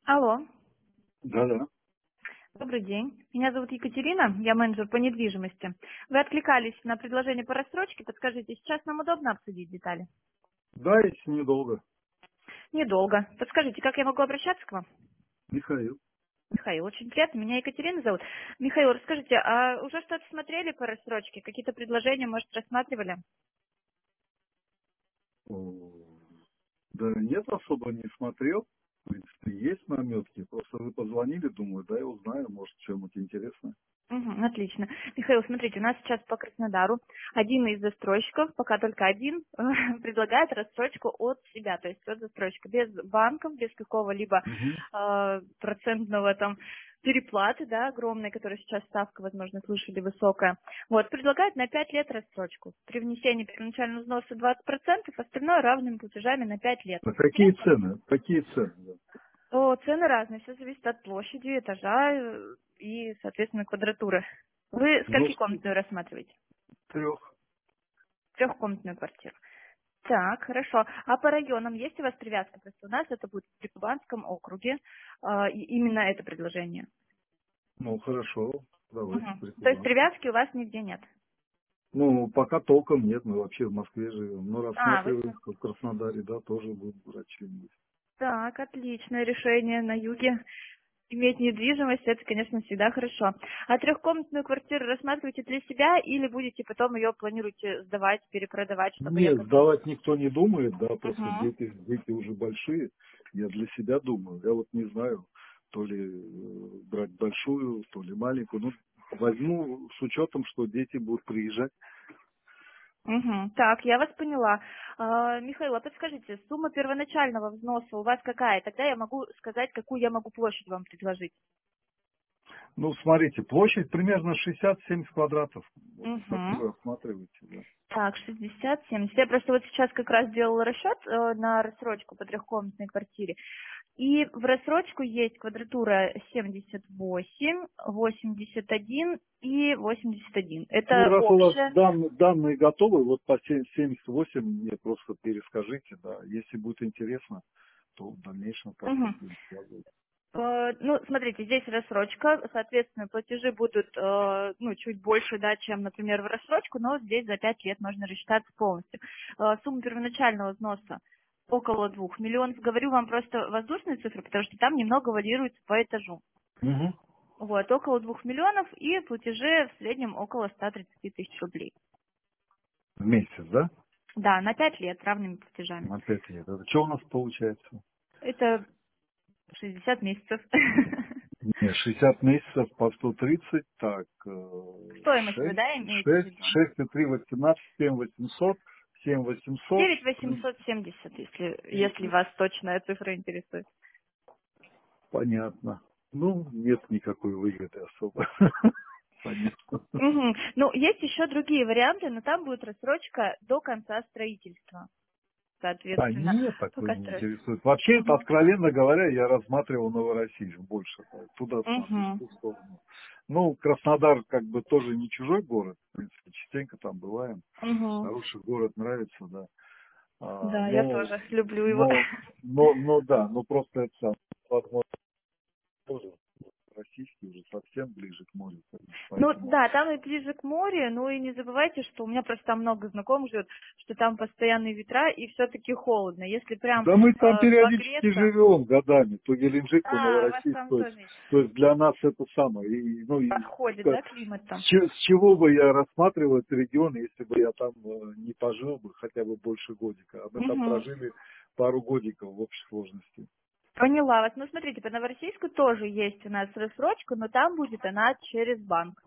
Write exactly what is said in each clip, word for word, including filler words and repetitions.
Алло, Да-да. добрый день. Меня зовут Екатерина, я менеджер по недвижимости. Вы откликались на предложение по рассрочке. Подскажите, сейчас нам удобно обсудить детали? Да, если недолго. Недолго. Подскажите, как я могу обращаться к вам? Михаил. Михаил, очень приятно. Меня Екатерина зовут. Михаил, расскажите, а уже что-то смотрели по рассрочке? Какие-то предложения, может, рассматривали? О, Да нет, особо не смотрел. В принципе, есть наметки. Просто вы позвонили, думаю, да, я узнаю, может, чем-нибудь интересное. Мгм, отлично. Михаил, смотрите, у нас сейчас по Краснодару один из застройщиков, пока только один, предлагает рассрочку от себя, то есть от застройщика, без банков, без какого-либо Угу. э, процентного там переплаты, да, огромной, которая сейчас ставка, возможно, слышали, высокая. Вот, предлагает на пять лет рассрочку. При внесении первоначального взноса двадцать процентов, остальное равными платежами на пять лет. А какие цены? Какие цены? Да. То цены разные, все зависит от площади, этажа э, и, соответственно, квадратуры. Вы Ну, сколькикомнатную рассматриваете? трех. Трехкомнатную квартиру. Так, хорошо. А по районам есть у вас привязка? Просто у нас это будет в Прикубанском округе, а, и именно это предложение. Ну, хорошо. Давайте Мгм. То есть Прикубанск. привязки у вас нигде нет? Ну, пока толком нет, мы вообще в Москве живем. Но А, вы... рассматриваем, что в Краснодаре, да, тоже будем брать что-нибудь. Так, отличное решение на юге. Иметь недвижимость, это, конечно, всегда хорошо. А трехкомнатную квартиру рассматриваете для себя или будете потом ее планируете сдавать, перепродавать, чтобы Нет, якобы... сдавать никто не думает, да, просто Угу. дети, дети уже большие. Я для себя думаю. Я вот не знаю, то ли э, брать большую, то ли маленькую. Ну, возьму с учетом, что дети будут приезжать. Угу. Так, я вас поняла. А, Михаил, а подскажите, сумма первоначального взноса у вас какая? Тогда я могу сказать, какую я могу площадь вам предложить. Ну, смотрите, площадь примерно шестьдесят-семьдесят квадратов. Вот Угу. такую рассматривайте, да. Так, шестьдесят, семьдесят. Я просто вот сейчас как раз делала расчет э, на рассрочку по трехкомнатной квартире. И в рассрочку есть квадратура семьдесят восемь, восемьдесят один и восемьдесят один. Ну, Это раз у вас общая. дан- данные готовы, вот по семь- семьдесят восемь мне просто перескажите, да. Если будет интересно, то в дальнейшем как-то Угу. будем связываться. Э, Ну, смотрите, здесь рассрочка, соответственно, платежи будут, э, ну, чуть больше, да, чем, например, в рассрочку, но здесь за пять лет можно рассчитаться полностью. Э, Сумма первоначального взноса около двух миллионов. Говорю вам просто воздушные цифры, потому что там немного варьируется по этажу. Угу. Вот, около двух миллионов и платежи в среднем около ста тридцати тысяч рублей. В месяц, да? Да, на пять лет равными платежами. На пять лет. Это что у нас получается? Это шестьдесят месяцев. Не, шестьдесят месяцев по сто тридцать, так, Стоимость вы, шесть, да, имеете в шесть, виду? шесть и три, восемнадцать, семь восемьсот, семь восемьсот. девять восемьсот семьдесят, если, если вас точная цифра интересует. Понятно. Ну, нет никакой выгоды особо. Понятно. Мгм. Ну, есть еще другие варианты, но там будет рассрочка до конца строительства, А соответственно. нет, такой Пока не строится. интересует. Вообще, это, Мгм. откровенно говоря, я рассматривал Новороссийск больше. да, Туда смотрю, в Мгм. ту сторону. Ну, Краснодар как бы тоже не чужой город. В принципе, частенько там бываем. Мгм. Хороший город, нравится, да. А, Да, я но, тоже люблю его. но, но, но, да, но просто это сам, возможно, тоже российский уже совсем ближе к морю, Ну поэтому. да, там и ближе к морю, ну и не забывайте, что у меня просто там много знакомых живет, что там постоянные ветра и все-таки холодно. Если прям Да мы там э, периодически погреться, живем годами, то Геленджик, то а, у вас Новороссийск, там то есть, тоже есть. то есть для нас это самое. И, ну, и Подходит, ска- да, климат с, там? че- с чего бы я рассматривал этот регион, если бы я там э, не пожил бы хотя бы больше годика. А мы там Мгм. прожили пару годиков в общей сложности. Поняла вас. Ну, смотрите, по Новороссийску тоже есть у нас рассрочка, но там будет она через банк.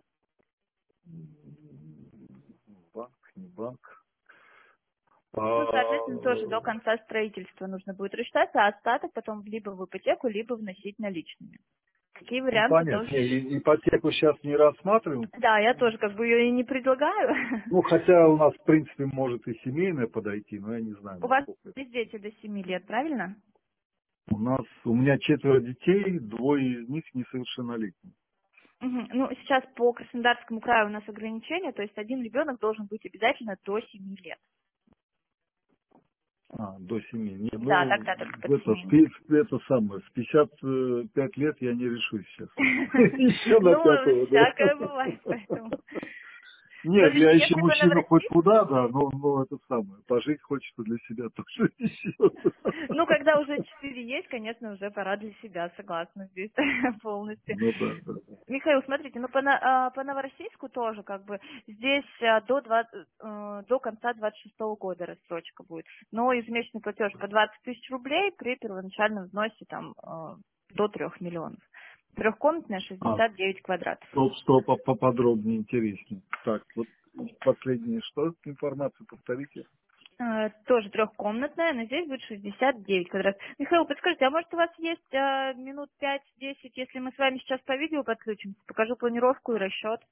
Банк, не банк. Ну, соответственно, А, тоже до конца строительства нужно будет рассчитаться, а остаток потом либо в ипотеку, либо вносить наличными. Такие Ну, варианты понятно. тоже Не, есть. и- ипотеку сейчас не рассматриваем. Да, я тоже как бы ее и не предлагаю. Ну, хотя у нас, в принципе, может и семейная подойти, но я не знаю, У вас насколько это. есть дети до семи лет, правильно? У нас, у меня четверо детей, двое из них несовершеннолетние. Мгм. Ну, сейчас по Краснодарскому краю у нас ограничения, то есть один ребенок должен быть обязательно до семи лет. А, до семи. Не, Да, ну, тогда только под это, семейный. спи- это самое, с пятьдесят пять лет я не решусь сейчас. Еще на Ну, такого, всякое да. бывает, поэтому. Нет, я Смотрите, еще если по мужчина хоть Новороссийску, куда, да, но, но это самое. Пожить хочется для себя тоже еще. ну, когда уже четыре есть, конечно, уже пора для себя, согласна здесь полностью. Ну да, да, да. Михаил, смотрите, ну по, на- а, по Новороссийску тоже как бы здесь а, до, двадцать э, до конца двадцать шестого года рассрочка будет. Но ежемесячный платеж по двадцать тысяч рублей при первоначальном взносе там э, до трех миллионов. Трехкомнатная, А, шестьдесят девять квадратов. стоп, стоп, по- поподробнее, интереснее. Так, вот последнее что? Информацию повторите. Э, Тоже трехкомнатная, но здесь будет шестьдесят девять квадратов. Михаил, подскажите, а может у вас есть э, минут пять-десять, если мы с вами сейчас по видео подключимся, покажу планировку и расчет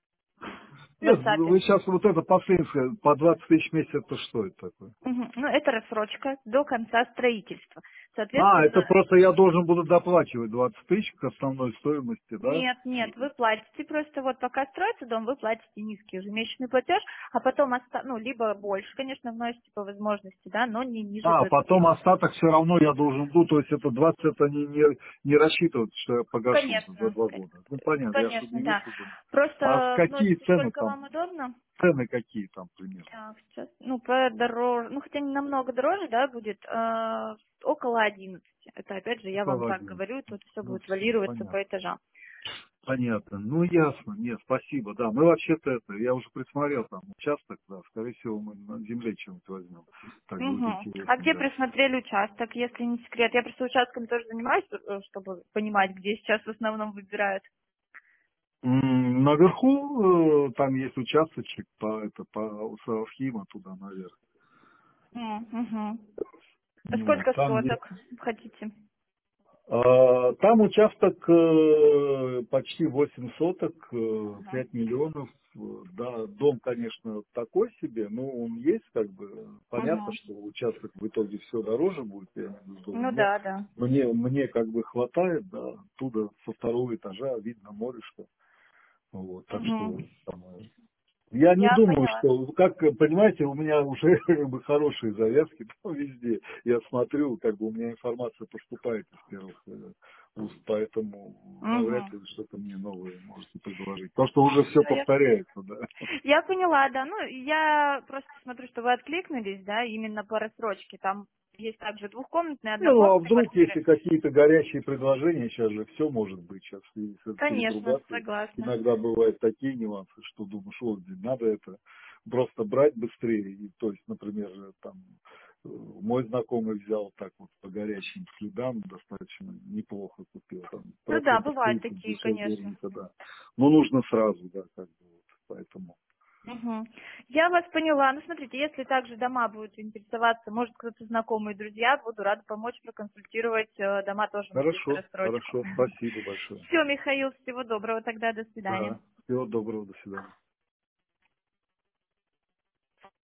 в Нет, WhatsApp? вы сейчас вот это последнее, по двадцать тысяч в месяц, это что это такое? Мгм. Ну, это рассрочка до конца строительства. А, это Соответственно, просто я должен буду доплачивать двадцать тысяч к основной стоимости, да? нет, нет, вы платите просто вот пока строится дом, вы платите низкий ежемесячный платеж, а потом, оста- ну, либо больше, конечно, вносите по возможности, да, но не ниже А, двадцати потом тысяч. остаток все равно я должен буду, то есть это двадцать это не, не, не рассчитывать, что я погашу за Конечно, два э, года. Ну, понятно, я что конечно, да. удивился, думаю. А с Просто какие вносите цены сколько там? вам удобно. Цены какие там примерно? Так, сейчас, ну, подороже, ну, хотя не намного дороже, да, будет, э, около одиннадцати. Это, опять же, я вам Около так одиннадцати. говорю, тут все Ну, будет все, варьироваться понятно. по этажам. Понятно. Ну, ясно. Нет, спасибо. Да, мы вообще-то это, я уже присмотрел там участок, да, скорее всего, мы на земле чем-нибудь возьмем. Так будет Мгм. А интереснее, где да. присмотрели участок, если не секрет? Я просто участками тоже занимаюсь, э, чтобы понимать, где сейчас в основном выбирают. М, Наверху э, там есть участочек по, это, по Сарафхима туда наверх. М, мгм. А Вот, сколько там есть. соток хотите? А, там участок э, почти восемь соток, э, Мгм. пять миллионов. Э, Да, дом, конечно, такой себе, но он есть, как бы. Понятно, Мгм. что участок в итоге все дороже будет, я имею в виду, Ну но да, да. мне, мне как бы хватает, да, оттуда со второго этажа видно морешко. Вот, так что Мгм. там, э, я не Я думаю, поняла. что, как, понимаете, у меня уже как бы хорошие завязки там везде. Я смотрю, как бы у меня информация поступает из первых э, уст, поэтому навряд Мгм. ли что-то мне новое можете предложить. Потому что уже все Всё, я повторяется, да. Я поняла, да. Ну, я просто смотрю, что вы откликнулись, да, именно по рассрочке. Там есть также двухкомнатные, Не, ну а однокомнатные вдруг, квартиры. если какие-то горячие предложения, сейчас же все может быть, сейчас в связи с этой Конечно, перетрубацией, согласна. иногда бывают такие нюансы, что думаешь, вот, блин, надо это просто брать быстрее. И, то есть, например, там, э, мой знакомый взял так вот по горячим следам, достаточно неплохо купил, там, Ну да, процентов бывают тридцать такие, дешевле конечно. рынка, да. Но нужно сразу, да, как бы вот, поэтому. Мгм. Я вас поняла. Ну, смотрите, если также дома будут интересоваться, может, кто-то знакомый, друзья, буду рада помочь проконсультировать. Э, Дома тоже у нас есть Хорошо, рассрочку. хорошо, спасибо большое. Все, Михаил, всего доброго тогда, до свидания. Да, всего доброго, до свидания.